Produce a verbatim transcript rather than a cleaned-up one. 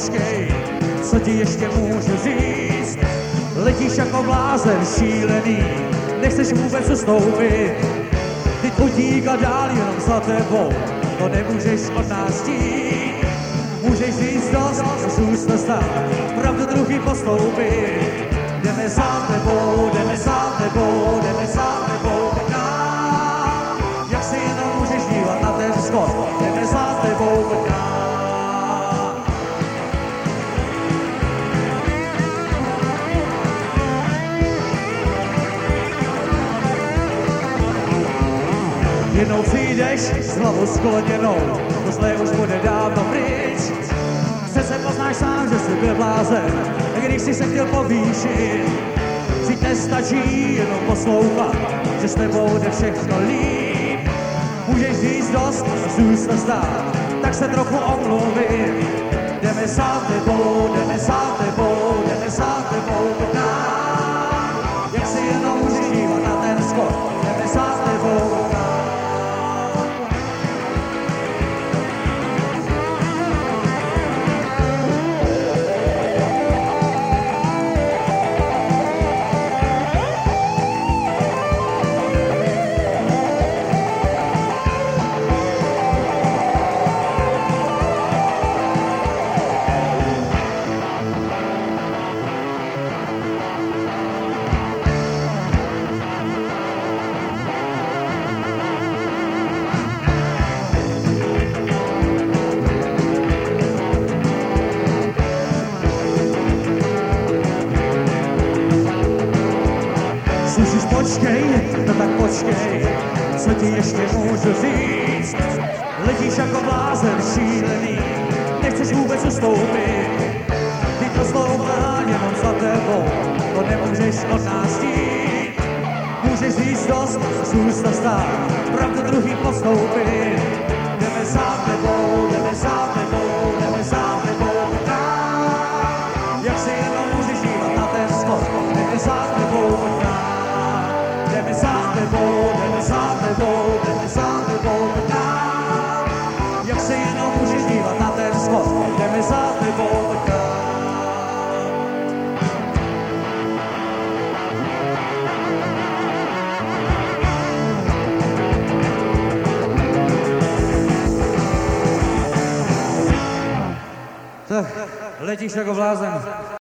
počkej, co ti ještě můžu říct? Letíš jako blázen šílený, nechceš vůbec ustoupit. Teď utíká dál jenom za tebou, to nemůžeš od nás chtít. Můžeš říct dost, zůstat stát, pravdu druhý postoupit. Jdeme za tebou, jdeme za tebou, jdeme za tebou dál. Jak se jenom můžeš dívat na ten skok, jdeme za tebou dál. Jednou přijdeš s hlavou skloněnou, to zlé už bude dávno pryč. Přece poznáš sám, že jsi byl blázen, když jsi se chtěl povýšit. Vždyť nestačí jenom poslouchat, že s tebou jde všechno líp. Můžeš říct dost a zůstat stát, tak se trochu omluvit. Jdeme za tebou, jdeme za tebou, jdeme za tebou dál. Jak si jenom můžeš dívat na ten skok, jdeme za tebou dál. Slyšíš, počkej, no tak počkej, co ti ještě můžu říct? Letíš jako blázen šílený, nechceš vůbec ustoupit. Ty to slouvá jenom za tebou, to nemůžeš od nás chtít. Můžeš říct dost, zůstat stát, pravdu druhý postoupit. Jdeme za tebou, jdeme za tebou, jdeme za tebou dál. Jak si jenom můžeš dívat na ten skok, jdeme za tebou dál. Jdeme za tebou, jdeme za tebou, jdeme za tebou dál. Jak se jenom můžeš dívat na ten skok, jdeme za tebou dál. Tak, letíš jako blázen.